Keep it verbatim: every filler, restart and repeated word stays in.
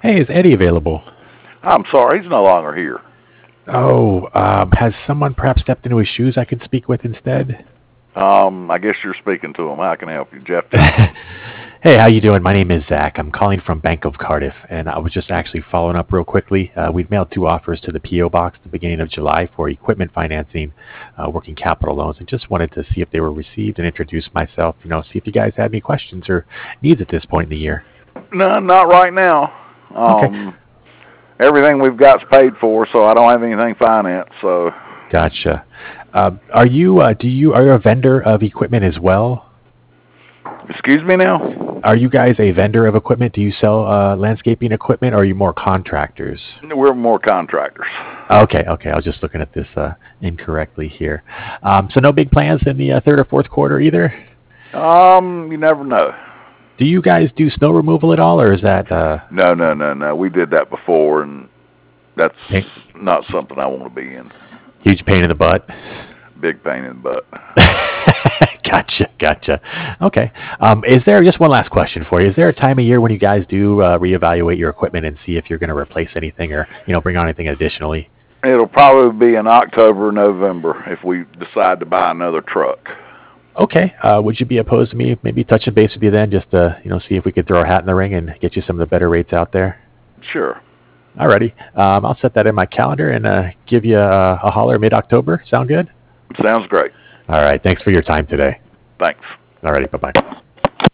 Hey, is Eddie available? I'm sorry, he's no longer here. Oh, um, has someone perhaps stepped into his shoes I could speak with instead? Um, I guess you're speaking to him. How can I help you? Jeff Johnson. Hey, how you doing? My name is Zach. I'm calling from Bank of Cardiff, and I was just actually following up real quickly. Uh, we've mailed two offers to the P O box at the beginning of July for equipment financing, uh, working capital loans, and just wanted to see if they were received and introduce myself. You know, see if you guys had any questions or needs at this point in the year. No, not right now. Okay, Um, everything we've got's paid for, so I don't have anything financed. So, gotcha. Uh, are you? Uh, do you? Are you a vendor of equipment as well? excuse me now. Are you guys a vendor of equipment? Do you sell uh, landscaping equipment, or are you more contractors? We're more contractors. Okay, okay. I was just looking at this uh, incorrectly here. Um, so no big plans in the uh, third or fourth quarter either. Um, you never know. Do you guys do snow removal at all, or is that uh, No, no, no, no. We did that before, and that's pain, not something I want to be in. huge pain in the butt? Big pain in the butt. Gotcha, gotcha. Okay. Um, is there just one last question for you? Is there a time of year when you guys do uh, reevaluate your equipment and see if you're going to replace anything or you know bring on anything additionally? It'll probably be in October, November if we decide to buy another truck. Okay. Uh, would you be opposed to me maybe touching base with you then, just to you know see if we could throw our hat in the ring and get you some of the better rates out there? Sure. Alrighty. Um, I'll set that in my calendar and uh, give you a, a holler mid October. Sound good? Sounds great. All right. Thanks for your time today. Thanks. Alrighty. Bye bye.